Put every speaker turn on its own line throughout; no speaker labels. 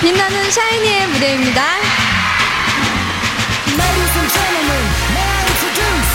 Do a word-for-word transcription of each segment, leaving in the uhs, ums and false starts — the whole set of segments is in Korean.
빛나는 샤이니의 무대입니다.
Ladies and gentlemen, may I introduce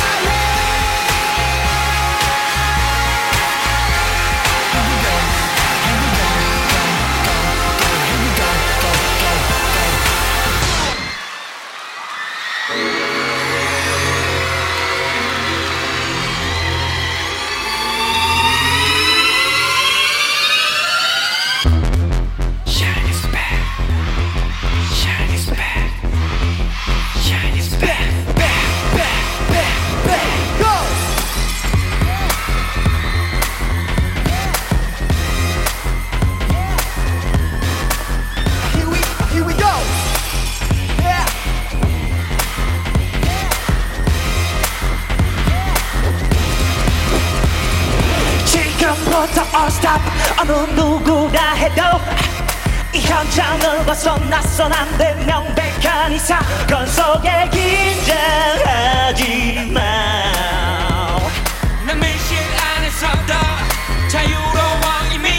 all stop 어느 누구라 해도 이 현장을 벗어나선 안 돼 명백한 이 사건 속에 긴장하지 마
난 밀실 안에서도 자유로워 이미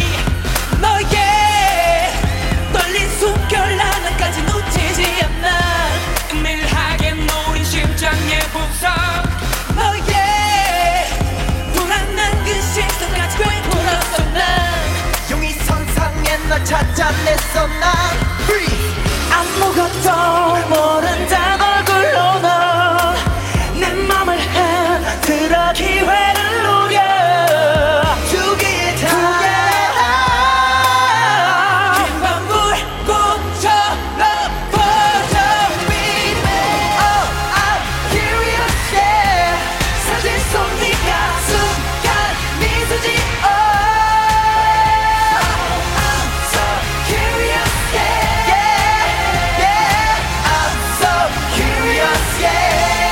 너의 떨린 숨결 하나까지 놓치지 않아
은밀하게 노린 심장의 부상
너의 불안한 그 시선까지 꿰뚫었어 난
용의 선상에 널 찾아냈어 난 Free
아무것도 모른다 얼굴로 너 내 맘을 흔들어 기회를 노려
두 개의 다
긴 방울 꽃처럼 퍼져
baby Oh I'm curious yeah
사진 속 네가 순간 미소지 Oh
I'm so curious yeah Yeah yeah I'm so curious yeah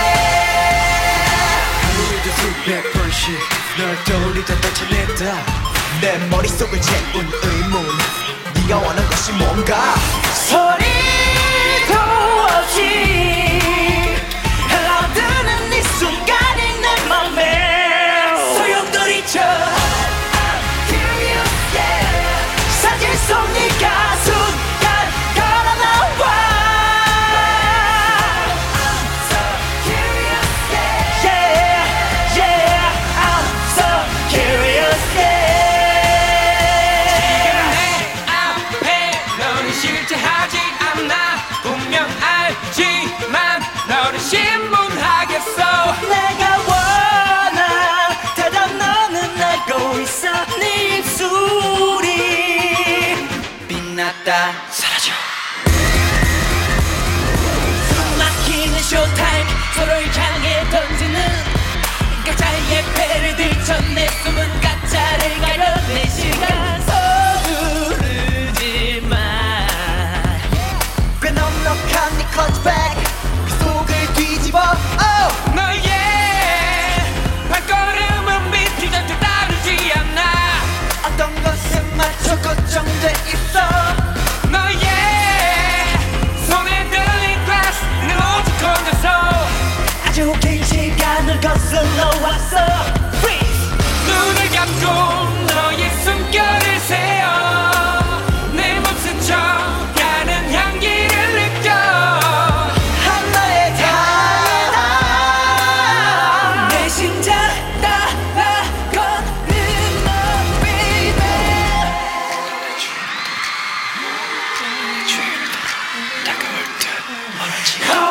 하루에도 수백 번씩 널 떠올리다 다쳐냈다
내 머릿속을 채운 의문 네가 원하는 것이 뭔가
소리도 없이 흘러드는 이 순간이 내 맘에 소용돌이쳐
Curious yeah
사진 속 네가 순간 걸어나와
So curious yeah
Yeah, yeah, I'm so curious, yeah.
내 앞에 너는 실제 하지 않아 분명 알지만 너를 신문하겠어
내가 원한 대답 너는 알고 있어 네 입술이
빛났다 사라져
숨막히는 쇼타임 서로를 향해 던지는 각자의 패를 들쳐 내 숨은 가짜를 가려내 시간 서두르지 마
꽤 넉넉한 네 클러치백 그 속을 뒤집어 Oh
너의 발걸음은 미치던 듯 다르지 않아
어떤 것에 맞춰 고정돼 있어
너의 손에 들린 glass는 오직 혼자서
아주 긴 시간을 거슬러 왔어 Freeze
눈을 감고 너의 숨결을 세어 내 몸 스쳐가는 향기를 느껴
하나의 다
내 심장 따라 걷는 너 baby
다가올 듯 멀어지고
Oh